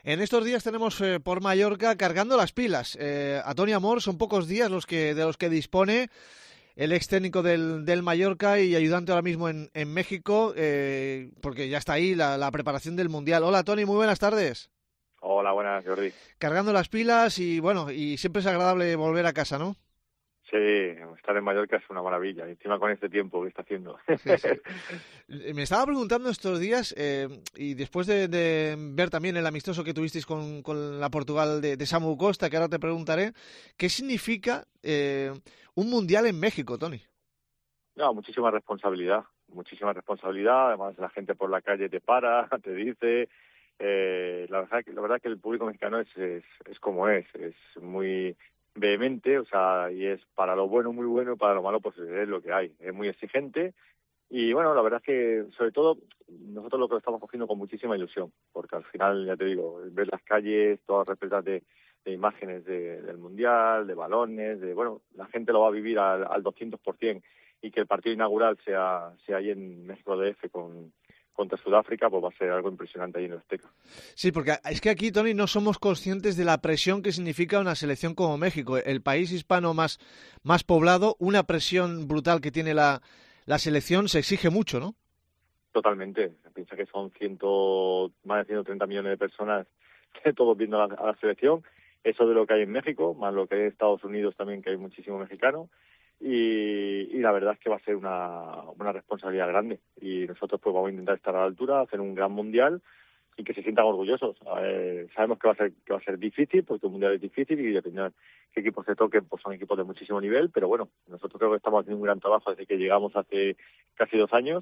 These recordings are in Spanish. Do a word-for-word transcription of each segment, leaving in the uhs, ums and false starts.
En estos días tenemos eh, por Mallorca cargando las pilas. Eh, a Toni Amor son pocos días los que de los que dispone el ex técnico del, del Mallorca y ayudante ahora mismo en, en México, eh, porque ya está ahí la, la preparación del Mundial. Hola Toni, muy buenas tardes. Hola, buenas, Jordi. Cargando las pilas y bueno, y siempre es agradable volver a casa, ¿no? Sí, estar en Mallorca es una maravilla, y encima con este tiempo que está haciendo. Sí, sí. Me estaba preguntando estos días, eh, y después de, de ver también el amistoso que tuvisteis con, con la Portugal de, de Samu Costa, que ahora te preguntaré, ¿qué significa eh, un mundial en México, Toni? No, muchísima responsabilidad, muchísima responsabilidad. Además, la gente por la calle te para, te dice. Eh, la verdad, la verdad que el público mexicano es, es, es como es, es muy vehemente, o sea, y es para lo bueno muy bueno y para lo malo pues es lo que hay. Es muy exigente. Y bueno, la verdad es que, sobre todo, nosotros lo que lo estamos cogiendo con muchísima ilusión, porque al final, ya te digo, ver las calles, todas repletas de, de imágenes de, del Mundial, de balones, de, bueno, la gente lo va a vivir al, al doscientos por ciento, y que el partido inaugural sea, sea ahí en México D F con, contra Sudáfrica, pues va a ser algo impresionante ahí en el Azteca. Sí, porque es que aquí, Toni, no somos conscientes de la presión que significa una selección como México, el país hispano más, más poblado, una presión brutal que tiene la, la selección, se exige mucho, ¿no? Totalmente. Piensa que son ciento, más de ciento treinta millones de personas todos viendo a la, a la selección. Eso de lo que hay en México, más lo que hay en Estados Unidos también, que hay muchísimo mexicano. Y, y la verdad es que va a ser una, una responsabilidad grande. Y nosotros pues vamos a intentar estar a la altura, hacer un gran mundial y que se sientan orgullosos. Eh, sabemos que va a ser que va a ser difícil, porque un mundial es difícil y depende de qué equipos se toquen, pues son equipos de muchísimo nivel. Pero bueno, nosotros creo que estamos haciendo un gran trabajo desde que llegamos hace casi dos años.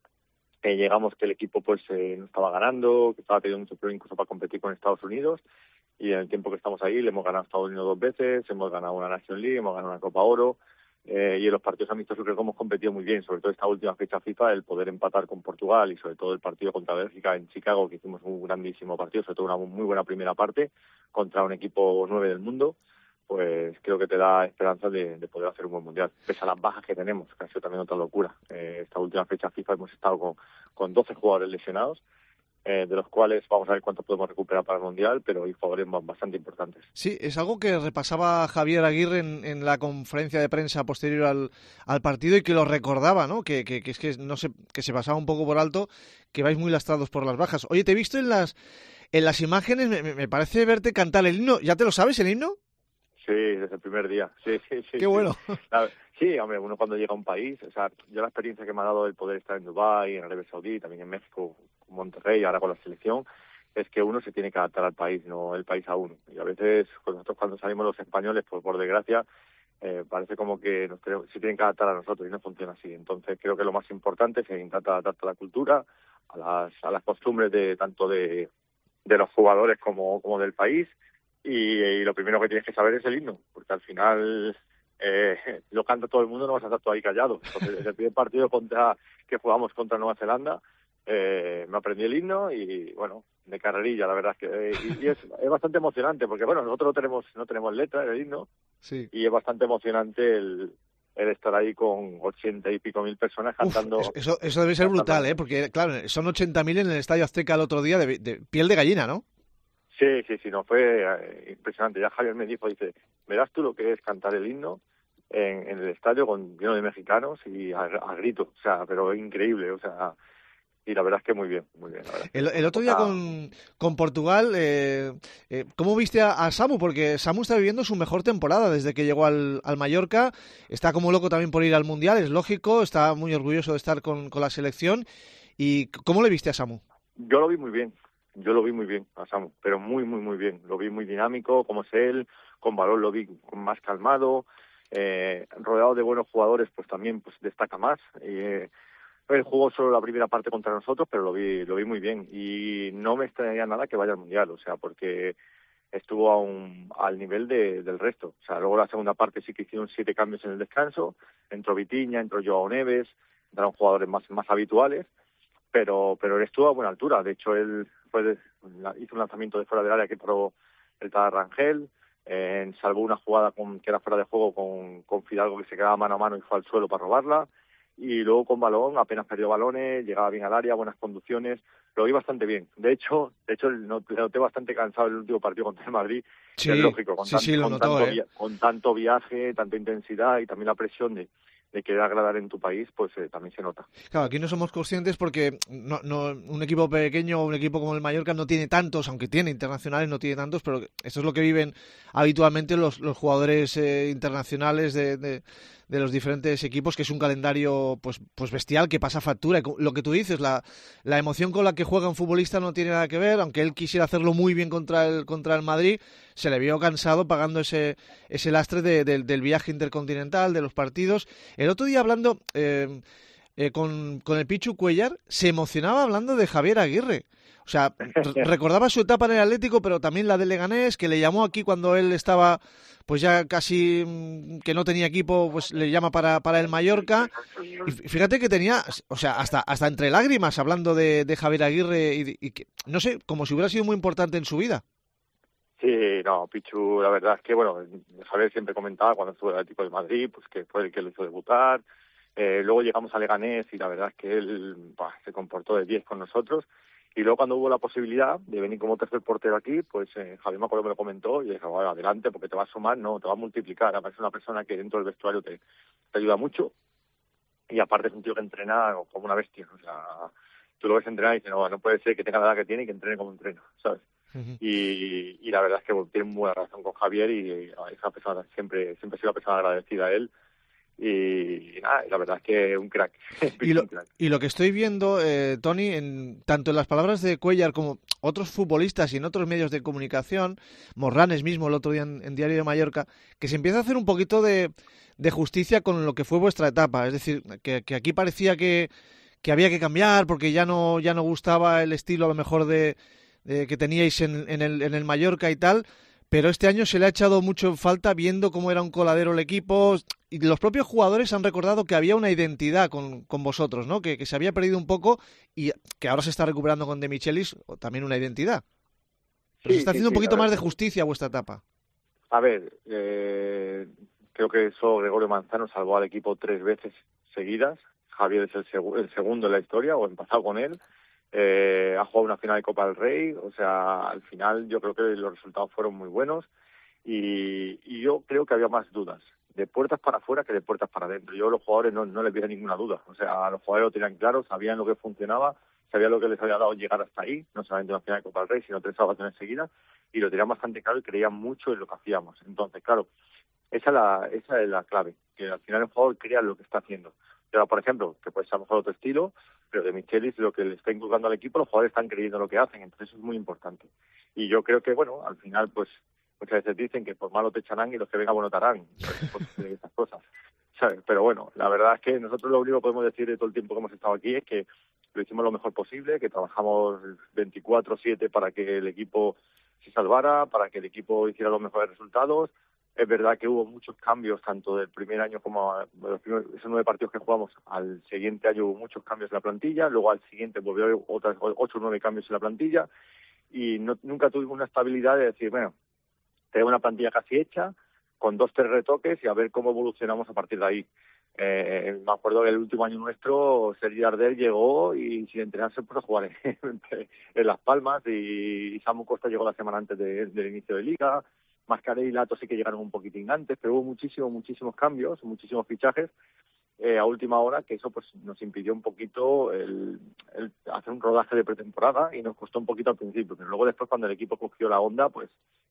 Eh, llegamos que el equipo pues eh, no estaba ganando, que estaba teniendo mucho problema incluso para competir con Estados Unidos, y en el tiempo que estamos ahí le hemos ganado a Estados Unidos dos veces, hemos ganado una National League, hemos ganado una Copa Oro, eh, y en los partidos amistosos creo que hemos competido muy bien, sobre todo esta última fecha FIFA, el poder empatar con Portugal y sobre todo el partido contra Bélgica en Chicago, que hicimos un grandísimo partido, sobre todo una muy buena primera parte contra un equipo nueve del mundo. Pues creo que te da esperanza de, de poder hacer un buen mundial, pese a las bajas que tenemos, que ha sido también otra locura. Eh, esta última fecha FIFA hemos estado con, con doce jugadores lesionados, eh, de los cuales vamos a ver cuánto podemos recuperar para el mundial, pero hay jugadores bastante importantes. Sí, es algo que repasaba Javier Aguirre en, en la conferencia de prensa posterior al, al partido y que lo recordaba, ¿no? Que, que, que es que no sé, que se pasaba un poco por alto, que vais muy lastrados por las bajas. Oye, te he visto en las en las imágenes, me, me parece verte cantar el himno. ¿Ya te lo sabes el himno? Sí, desde el primer día. Sí, sí, sí. Qué Sí, bueno. la, sí, hombre, uno cuando llega a un país, o sea, yo la experiencia que me ha dado el poder estar en Dubái, en Arabia Saudí, también en México, con Monterrey, ahora con la selección, es que uno se tiene que adaptar al país, no el país a uno. Y a veces, pues nosotros cuando salimos los españoles, pues por desgracia, eh, parece como que nos tenemos, se tienen que adaptar a nosotros y no funciona así. Entonces creo que lo más importante es intentar adaptar a la cultura, a las, a las costumbres de tanto de, de los jugadores como, como del país. Y, y lo primero que tienes que saber es el himno, porque al final eh, lo canta todo el mundo, no vas a estar tú ahí callado. Entonces, desde el primer partido contra que jugamos contra Nueva Zelanda, eh, me aprendí el himno y, bueno, de carrerilla, la verdad es que eh, y, y es, es bastante emocionante, porque, bueno, nosotros no tenemos no tenemos letra en el himno, Sí. y es bastante emocionante el, el estar ahí con ochenta y pico mil personas Uf, cantando. eso, eso debe ser cantando el brutal, ¿eh? himno. Porque, claro, son ochenta mil en el Estadio Azteca el otro día de, de piel de gallina, ¿no? Sí, sí, sí, no, fue eh, impresionante. Ya Javier me dijo, dice, verás tú lo que es cantar el himno en, en el estadio con lleno de mexicanos y a, a grito, o sea, pero increíble, o sea, y la verdad es que muy bien, muy bien, la verdad es que El, fue el una otro día cosa. con, con Portugal, eh, eh, ¿cómo viste a, a Samu? Porque Samu está viviendo su mejor temporada desde que llegó al, al Mallorca. Está como loco también por ir al Mundial, es lógico. Está muy orgulloso de estar con, con la selección. ¿Y cómo le viste a Samu? Yo lo vi muy bien, yo lo vi muy bien a Samu, pero muy, muy, muy bien. Lo vi muy dinámico, como es él, con balón lo vi más calmado, eh, rodeado de buenos jugadores, pues también pues destaca más. Eh, Él jugó solo la primera parte contra nosotros, pero lo vi lo vi muy bien. Y no me extrañaría nada que vaya al Mundial, o sea, porque estuvo a un, al nivel de, del resto. O sea, luego la segunda parte sí que hicieron siete cambios en el descanso. Entró Vitinha, entró Joao Neves, entraron jugadores más, más habituales, pero pero él estuvo a buena altura. De hecho, él fue de, hizo un lanzamiento de fuera del área que paró el tal Rangel, eh, salvó una jugada con, que era fuera de juego con, con Fidalgo, que se quedaba mano a mano y fue al suelo para robarla. Y luego con balón, apenas perdió balones, llegaba bien al área, buenas conducciones. lo vi bastante bien. De hecho, de hecho lo noté bastante cansado en el último partido contra el Madrid, Sí, que es lógico, con, sí, tan, sí, lo con, notó, tanto ¿eh? via, con tanto viaje, tanta intensidad y también la presión de, de querer agradar en tu país, pues eh, también se nota. Claro, aquí no somos conscientes porque no, no, un equipo pequeño o un equipo como el Mallorca no tiene tantos, aunque tiene internacionales, no tiene tantos, pero esto es lo que viven habitualmente los, los jugadores eh, internacionales de, de, de los diferentes equipos, que es un calendario pues, pues bestial que pasa factura. Y lo que tú dices, la, la emoción con la que juega un futbolista no tiene nada que ver, aunque él quisiera hacerlo muy bien contra el, contra el Madrid, se le vio cansado pagando ese, ese lastre de, de, del viaje intercontinental, de los partidos. El otro día hablando... Eh, eh, con, con el Pichu Cuellar, se emocionaba hablando de Javier Aguirre. O sea, recordaba su etapa en el Atlético, pero también la de Leganés, que le llamó aquí cuando él estaba, pues ya casi mmm, que no tenía equipo, pues le llama para, para el Mallorca. Y fíjate que tenía, o sea, hasta, hasta entre lágrimas hablando de, de Javier Aguirre y, y que, no sé, como si hubiera sido muy importante en su vida. Sí, no, Pichu, la verdad es que, bueno, Javier siempre comentaba cuando estuvo en el Atlético de Madrid, pues que fue el que lo hizo debutar. Eh, luego llegamos a Leganés y la verdad es que él bah, se comportó de diez con nosotros. Y luego cuando hubo la posibilidad de venir como tercer portero aquí, pues eh, Javier me acuerdo que me lo comentó y dije, bueno, adelante, porque te va a sumar, no, te va a multiplicar. Además es una persona que dentro del vestuario te, te ayuda mucho y aparte es un tío que entrena como una bestia. O sea, tú lo ves entrenar y dices, no, no puede ser que tenga la edad que tiene y que entrene como entrena, ¿sabes? Uh-huh. Y, y la verdad es que bueno, tiene muy buena relación con Javier y, y es una persona, siempre, siempre he sido una persona agradecida a él. Y, y nada, la verdad es que un crack. Y lo, un crack. y lo que estoy viendo, eh, Tony, en, tanto en las palabras de Cuellar como otros futbolistas y en otros medios de comunicación, Morranes mismo el otro día en, en Diario de Mallorca, que se empieza a hacer un poquito de, de justicia con lo que fue vuestra etapa. Es decir, que, que aquí parecía que, que había que cambiar porque ya no, ya no gustaba el estilo a lo mejor de, de que teníais en, en, el, en el Mallorca y tal. Pero este año se le ha echado mucho en falta viendo cómo era un coladero el equipo y los propios jugadores han recordado que había una identidad con, con vosotros, ¿no? Que, que se había perdido un poco y que ahora se está recuperando con De Michelis también una identidad. Pero se Sí, está sí, haciendo un sí, poquito a ver, más de justicia a vuestra etapa. a ver eh, creo que eso Gregorio Manzano salvó al equipo tres veces seguidas. Javier es el, seg- el segundo en la historia, o empezado con él. Eh, ha jugado una final de Copa del Rey, o sea, al final yo creo que los resultados fueron muy buenos y, y yo creo que había más dudas de puertas para afuera que de puertas para adentro. Yo a los jugadores no, no les vi ninguna duda, o sea, los jugadores lo tenían claro, sabían lo que funcionaba, sabían lo que les había dado llegar hasta ahí, no solamente una final de Copa del Rey, sino tres salvaciones seguidas, y lo tenían bastante claro y creían mucho en lo que hacíamos. Entonces, claro, esa es la, esa es la clave, que al final el jugador crea lo que está haciendo. Pero, por ejemplo, que puede ser a lo mejor otro estilo, pero de Michelis lo que le está inculcando al equipo, los jugadores están creyendo lo que hacen, entonces eso es muy importante. Y yo creo que, bueno, al final, pues, muchas veces dicen que por malo te echarán y los que vengan bueno te harán, pues, esas cosas, ¿sabes? Pero bueno, la verdad es que nosotros lo único que podemos decir de todo el tiempo que hemos estado aquí es que lo hicimos lo mejor posible, que trabajamos veinticuatro siete para que el equipo se salvara, para que el equipo hiciera los mejores resultados. Es verdad que hubo muchos cambios, tanto del primer año como a, los primeros, esos nueve partidos que jugamos, al siguiente año hubo muchos cambios en la plantilla, luego al siguiente volvió a haber otras ocho o nueve cambios en la plantilla, y no, nunca tuvimos una estabilidad de decir, bueno, tenemos una plantilla casi hecha, con dos, tres retoques y a ver cómo evolucionamos a partir de ahí. Eh, me acuerdo que el último año nuestro, Sergi Ardel llegó y sin entrenarse puso a jugar en, en Las Palmas, y, y Samu Costa llegó la semana antes de, del inicio de Liga. Mascarell y Lato sí que llegaron un poquitín antes, pero hubo muchísimos, muchísimos cambios, muchísimos fichajes eh, a última hora, que eso pues nos impidió un poquito el, el hacer un rodaje de pretemporada y nos costó un poquito al principio, pero luego después cuando el equipo cogió la onda, pues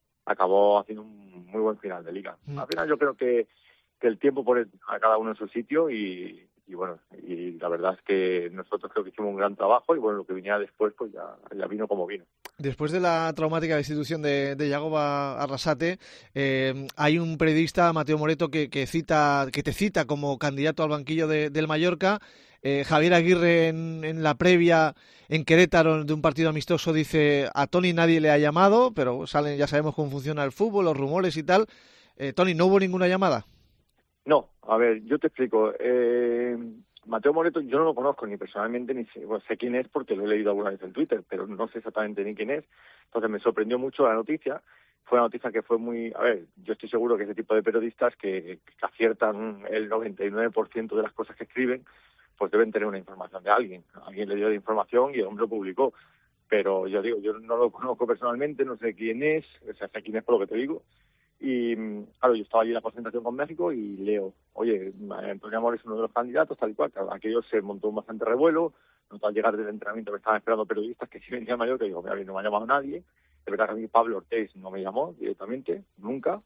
acabó haciendo un muy buen final de liga. Al final yo creo que, que el tiempo pone a cada uno en su sitio y, y bueno, y la verdad es que nosotros creo que hicimos un gran trabajo y bueno, lo que viniera después pues ya, ya vino como vino. Después de la traumática destitución de, de Yagoba Arrasate, eh, hay un periodista, Mateo Moreto, que, que cita, que te cita como candidato al banquillo de, del Mallorca. Eh, Javier Aguirre en, en la previa en Querétaro de un partido amistoso dice a Tony nadie le ha llamado, pero salen, ya sabemos cómo funciona el fútbol, los rumores y tal. Eh, Tony, ¿no hubo ninguna llamada? No, a ver, yo te explico. Eh, Mateo Moreto yo no lo conozco ni personalmente, ni sé, bueno, sé quién es porque lo he leído alguna vez en Twitter, pero no sé exactamente ni quién es. Entonces me sorprendió mucho la noticia. Fue una noticia que fue muy... A ver, yo estoy seguro que ese tipo de periodistas que, que aciertan el noventa y nueve por ciento de las cosas que escriben, pues deben tener una información de alguien. Alguien le dio la información y el hombre lo publicó. Pero yo digo, yo no lo conozco personalmente, no sé quién es, o sea, sé quién es por lo que te digo. Y claro, yo estaba allí en la concentración con México y leo, oye, Antonio Amor es uno de los candidatos, tal y cual. Claro, aquello se montó un bastante revuelo. No, al llegar del entrenamiento me estaban esperando periodistas que si venía mayor, que digo, mira, no me ha llamado nadie. De verdad que a mí Pablo Ortiz no me llamó directamente, nunca.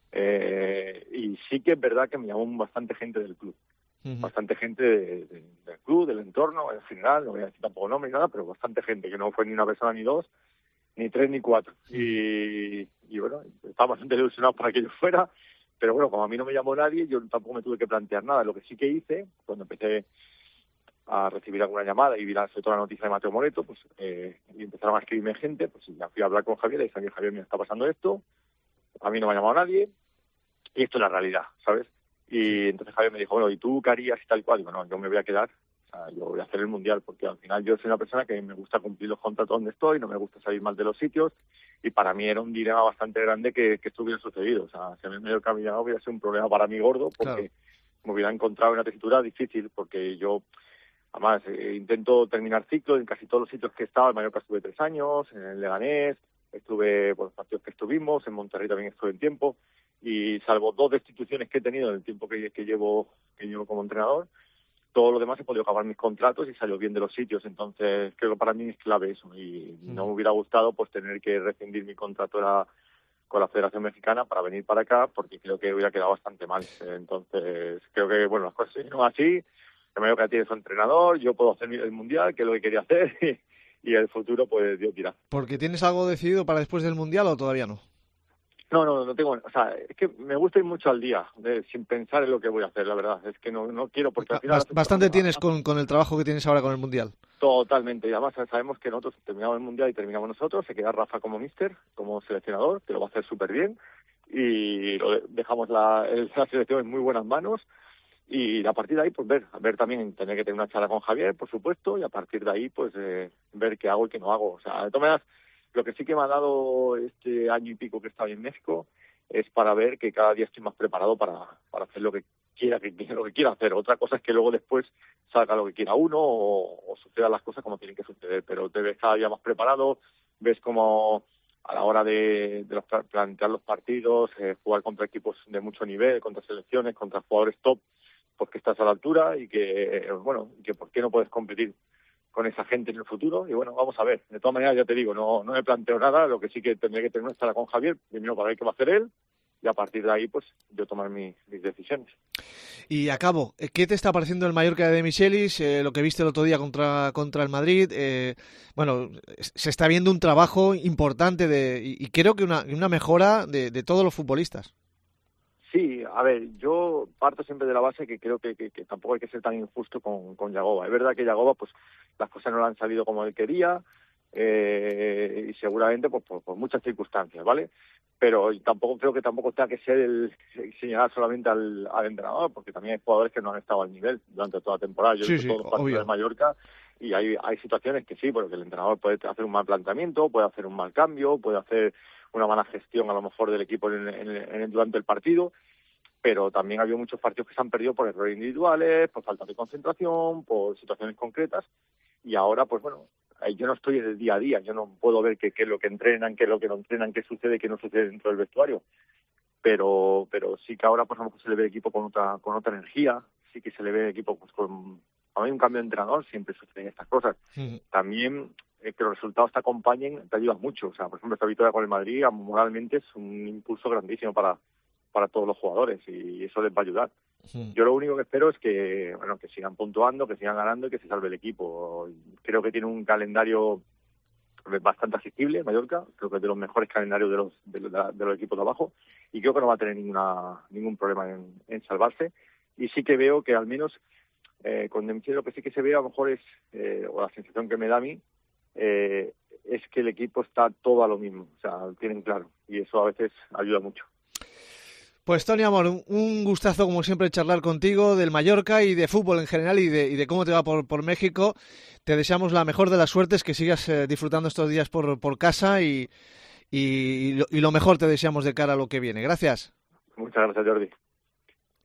Eh, y sí que es verdad que me llamó bastante gente del club. Uh-huh. Bastante gente de, de, del club, del entorno en general, no voy a decir tampoco nombre ni nada, pero bastante gente, que no fue ni una persona ni dos, ni tres ni cuatro. Y, y bueno, estaba bastante ilusionado para que yo fuera, pero bueno, como a mí no me llamó nadie, yo tampoco me tuve que plantear nada. Lo que sí que hice, cuando empecé a recibir alguna llamada y vi la, sobre todo la noticia de Mateo Moreto, pues eh, y empezaron a escribirme gente, pues ya fui a hablar con Javier y dije, Javier, me está pasando esto, a mí no me ha llamado nadie, y esto es la realidad, ¿sabes? Y entonces Javier me dijo, bueno, ¿y tú qué harías y tal cual? Digo, no, yo me voy a quedar, o sea, yo voy a hacer el Mundial, porque al final yo soy una persona que me gusta cumplir los contratos donde estoy, no me gusta salir mal de los sitios, y para mí era un dilema bastante grande que, que esto hubiera sucedido. O sea, si a mí me hubiera cambiado hubiera sido un problema para mí gordo, porque claro, me hubiera encontrado en una tesitura difícil, porque yo, además, eh, intento terminar ciclos en casi todos los sitios que he estado. En Mallorca estuve tres años, en el Leganés, estuve por los partidos que estuvimos, en Monterrey también estuve en tiempo, y salvo dos destituciones que he tenido en el tiempo que, que llevo que llevo como entrenador, todo lo demás he podido acabar mis contratos y salió bien de los sitios. Entonces creo que para mí es clave eso, y mm. no me hubiera gustado pues tener que rescindir mi contrato la, con la Federación Mexicana para venir para acá, porque creo que hubiera quedado bastante mal. Entonces creo que bueno, las cosas no así, el Mallorca tiene su entrenador, yo puedo hacer el Mundial, que es lo que quería hacer, y, y el futuro pues Dios dirá. ¿Porque tienes algo decidido para después del Mundial o todavía no? No, no, no tengo, o sea, es que me gusta ir mucho al día, de, sin pensar en lo que voy a hacer, la verdad, es que no, no quiero, porque al final... Bast- bastante tienes con, con el trabajo que tienes ahora con el Mundial. Totalmente, y además sabemos que nosotros terminamos el Mundial y terminamos nosotros, se queda Rafa como míster, como seleccionador, que lo va a hacer súper bien, y lo de, dejamos la, la selección en muy buenas manos, y a partir de ahí, pues ver, ver también, tener que tener una charla con Javier, por supuesto, y a partir de ahí, pues eh, ver qué hago y qué no hago. O sea, de todas maneras, lo que sí que me ha dado este año y pico que he estado en México es para ver que cada día estoy más preparado para, para hacer lo que quiera que lo que quiera hacer. Otra cosa es que luego después salga lo que quiera uno o, o sucedan las cosas como tienen que suceder, pero te ves cada día más preparado, ves como a la hora de, de los, plantear los partidos, eh, jugar contra equipos de mucho nivel, contra selecciones, contra jugadores top, pues que estás a la altura y que, eh, bueno, que por qué no puedes competir con esa gente en el futuro. Y bueno, vamos a ver. De todas maneras, ya te digo, no no me planteo nada. Lo que sí que tendré que tener una charla con Javier, primero para ver qué va a hacer él, y a partir de ahí, pues, yo tomar mi, mis decisiones. Y acabo, ¿qué te está pareciendo el Mallorca de Michelis? Eh, lo que viste el otro día contra, contra el Madrid. Eh, bueno, se está viendo un trabajo importante de y, y creo que una, una mejora de, de todos los futbolistas. Sí, a ver, yo parto siempre de la base que creo que, que, que tampoco hay que ser tan injusto con, con Yagoba. Es verdad que Yagoba, pues, las cosas no le han salido como él quería, eh, y seguramente pues por, por muchas circunstancias, ¿vale? Pero tampoco creo que tampoco tenga que ser el señalar solamente al, al entrenador, porque también hay jugadores que no han estado al nivel durante toda la temporada. Yo he sí, visto sí, todos los partidos de Mallorca y hay, hay situaciones que sí, porque el entrenador puede hacer un mal planteamiento, puede hacer un mal cambio, puede hacer una mala gestión a lo mejor del equipo en, en, en, durante el partido, pero también ha habido muchos partidos que se han perdido por errores individuales, por falta de concentración, por situaciones concretas, y ahora pues bueno, yo no estoy en el día a día, yo no puedo ver qué, qué es lo que entrenan, qué es lo que no entrenan, qué sucede, qué no sucede dentro del vestuario, pero pero sí que ahora pues a lo mejor se le ve el equipo con otra con otra energía, sí que se le ve el equipo pues con, a mí un cambio de entrenador siempre suceden estas cosas. Sí. También eh, que los resultados te acompañen te ayuda mucho, o sea, por ejemplo esta victoria con el Madrid moralmente es un impulso grandísimo para para todos los jugadores y eso les va a ayudar. Sí. Yo lo único que espero es que bueno que sigan puntuando, que sigan ganando y que se salve el equipo. Creo que tiene un calendario bastante asequible Mallorca, creo que es de los mejores calendarios de los de, los, de los equipos de abajo, y creo que no va a tener ninguna ningún problema en, en salvarse. Y sí que veo que al menos eh, con Demichelis lo que sí que se ve a lo mejor es, eh, o la sensación que me da a mí, eh, es que el equipo está todo a lo mismo, o sea, lo tienen claro, y eso a veces ayuda mucho. Pues Toni Amor, un gustazo como siempre charlar contigo del Mallorca y de fútbol en general y de, y de cómo te va por, por México. Te deseamos la mejor de las suertes, que sigas eh, disfrutando estos días por, por casa y, y, y, lo, y lo mejor te deseamos de cara a lo que viene. Gracias. Muchas gracias, Jordi.